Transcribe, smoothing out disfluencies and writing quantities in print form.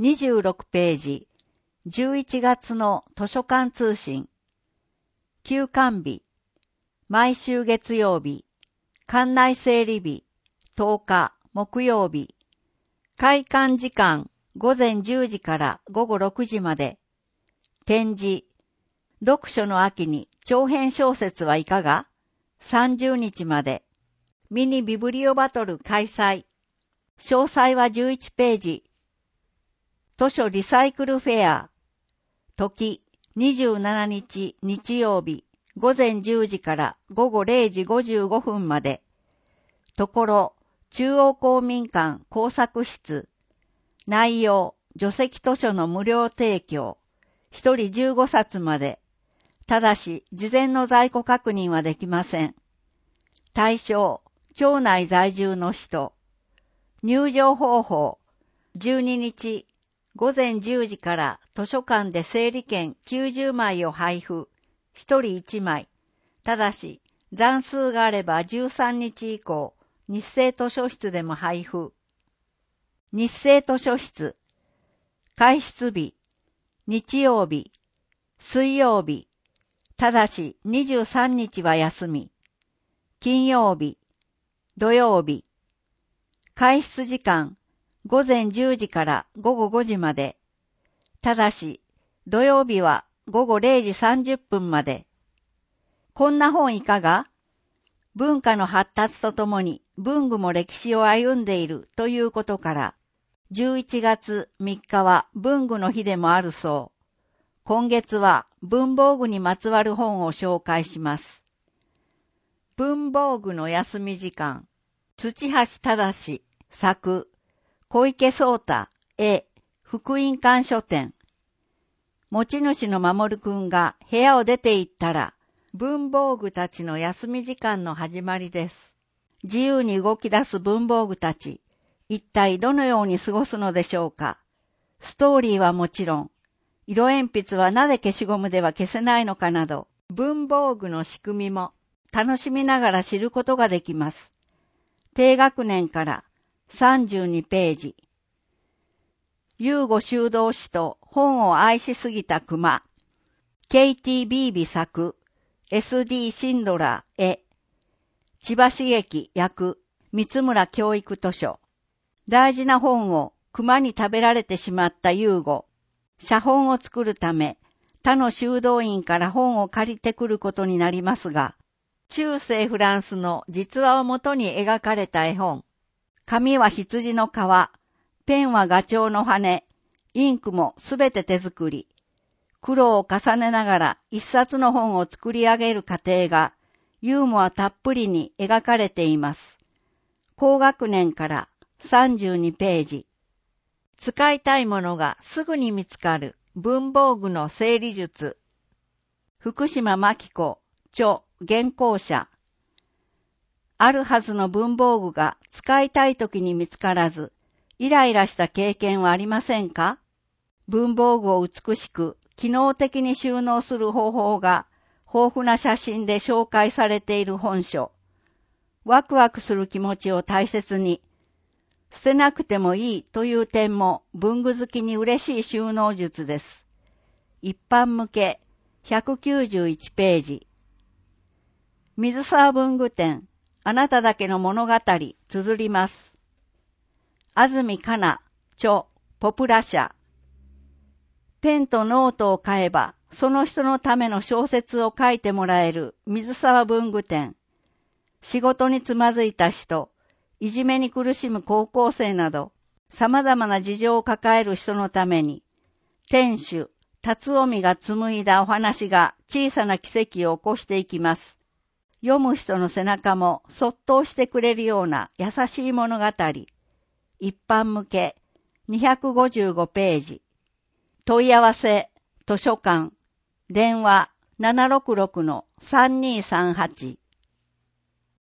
26ページ、11月の図書館通信。休館日、毎週月曜日、館内整理日、10日木曜日。開館時間、午前10時から午後6時まで。展示、読書の秋に長編小説はいかが？ 30 日まで。ミニビブリオバトル開催。詳細は11ページ。図書リサイクルフェア。時、27日日曜日、午前10時から午後0時55分まで。ところ、中央公民館工作室。内容、除籍図書の無料提供。一人15冊まで。ただし、事前の在庫確認はできません。対象、町内在住の人。入場方法、12日、午前10時から図書館で整理券90枚を配布。一人1枚。ただし、残数があれば13日以降、日生図書室でも配布。日生図書室。開室日。日曜日。水曜日。ただし23日は休み。金曜日。土曜日。開室時間。午前10時から午後5時まで。ただし、土曜日は午後0時30分まで。こんな本いかが？文化の発達とともに文具も歴史を歩んでいるということから、11月3日は文具の日でもあるそう。今月は文房具にまつわる本を紹介します。文房具の休み時間。土橋忠作。小池聡太、絵、福音館書店。持ち主の守くんが部屋を出て行ったら、文房具たちの休み時間の始まりです。自由に動き出す文房具たち、一体どのように過ごすのでしょうか。ストーリーはもちろん、色鉛筆はなぜ消しゴムでは消せないのかなど、文房具の仕組みも楽しみながら知ることができます。低学年から32ページ。遊吾修道士と本を愛しすぎた熊。ケイティ・ビービ作。SD シンドラー絵。千葉茂樹役。三村教育図書。大事な本を熊に食べられてしまった遊吾。写本を作るため、他の修道院から本を借りてくることになりますが、中世フランスの実話をもとに描かれた絵本。紙は羊の皮、ペンはガチョウの羽、インクもすべて手作り。苦労を重ねながら一冊の本を作り上げる過程がユーモアたっぷりに描かれています。高学年から32ページ。使いたいものがすぐに見つかる文房具の整理術。福島真紀子、著、原稿者。あるはずの文房具が使いたいときに見つからず、イライラした経験はありませんか？文房具を美しく、機能的に収納する方法が豊富な写真で紹介されている本書。ワクワクする気持ちを大切に、捨てなくてもいいという点も文具好きに嬉しい収納術です。一般向け191ページ。水沢文具店、あなただけの物語、綴ります。安住かな、著、ポプラ社。ペンとノートを買えば、その人のための小説を書いてもらえる水沢文具店。仕事につまずいた人、いじめに苦しむ高校生など、様々な事情を抱える人のために、店主、辰臣が紡いだお話が小さな奇跡を起こしていきます。読む人の背中もそっと押してくれるような優しい物語。一般向け255ページ。問い合わせ、図書館、電話766-3238